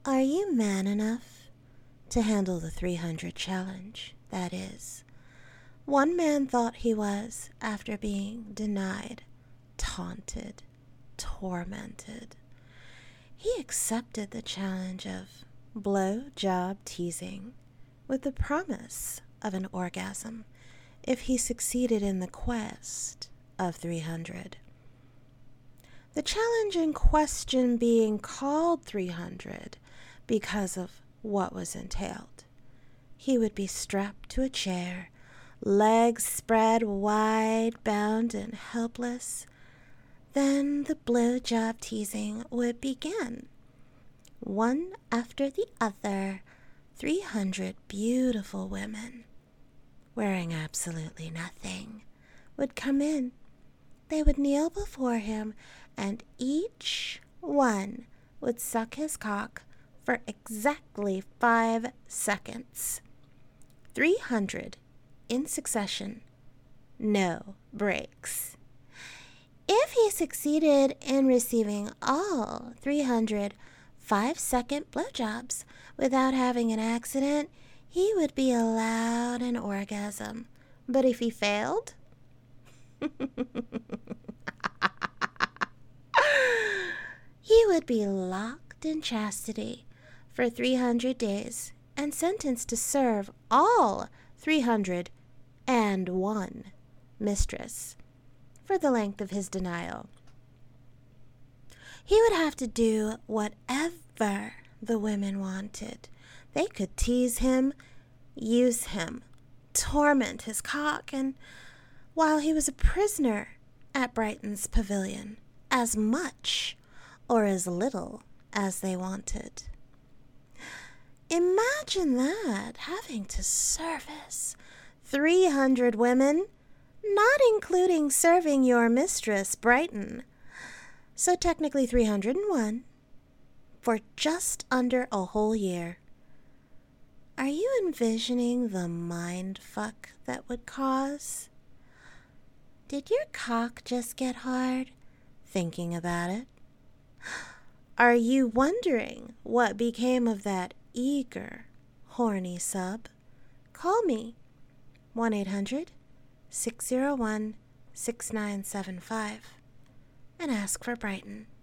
Are you man enough to handle the 300 challenge? That is, one man thought he was after being denied, taunted, tormented. He accepted the challenge of blow job teasing with the promise of an orgasm if he succeeded in the quest of 300. The challenge in question being called 300 because of what was entailed. He would be strapped to a chair, legs spread wide, bound and helpless. Then the blowjob teasing would begin. One after the other, 300 beautiful women, wearing absolutely nothing, would come in. They would kneel before him, and each one would suck his cock for exactly 5 seconds. 300 in succession, no breaks. If he succeeded in receiving all 300 5-second blowjobs without having an accident, he would be allowed an orgasm. But if he failed, he would be locked in chastity for 300 days and sentenced to serve all 301 mistress for the length of his denial. He would have to do whatever the women wanted. They could tease him, use him, torment his cock, and while he was a prisoner at Brighton's pavilion, as much or as little as they wanted. Imagine that, having to service 300 women, not including serving your mistress, Brighton. So technically 301 for just under a whole year. Are you envisioning the mind fuck that would cause? Did your cock just get hard thinking about it? Are you wondering what became of that eager, horny sub? Call me 1-800-601-6975 and ask for Brighton.